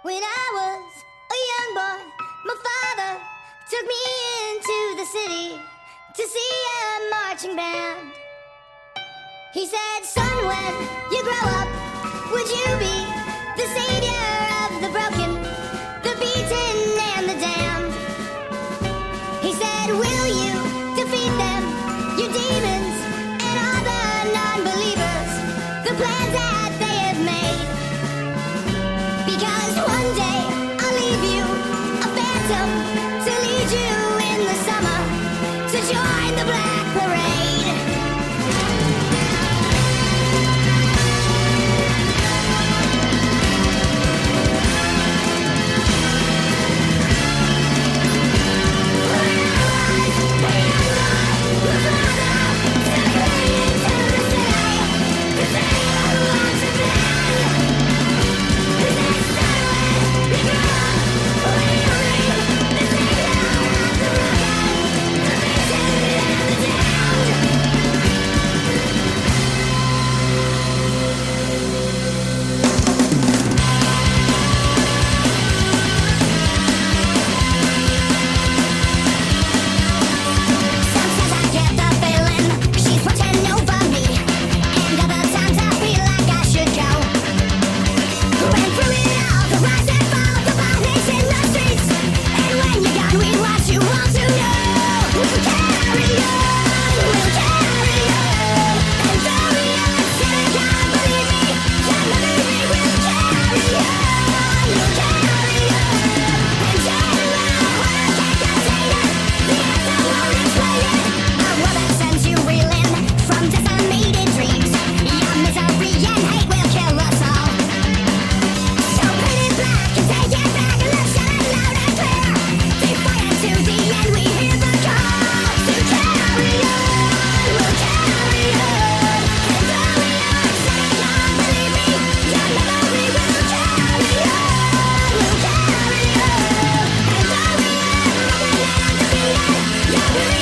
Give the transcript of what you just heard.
When I was a young boy, my father took me into the city to see a marching band. He said, son, when you grow up, would you be the savior of the broken, the beaten, and the damned? He said, will you defeat them, your demons, and all the non-believers, the plans that they have made? Because one day I'll leave you a phantom to lead you in the summer to join the Black Parade. Yeah.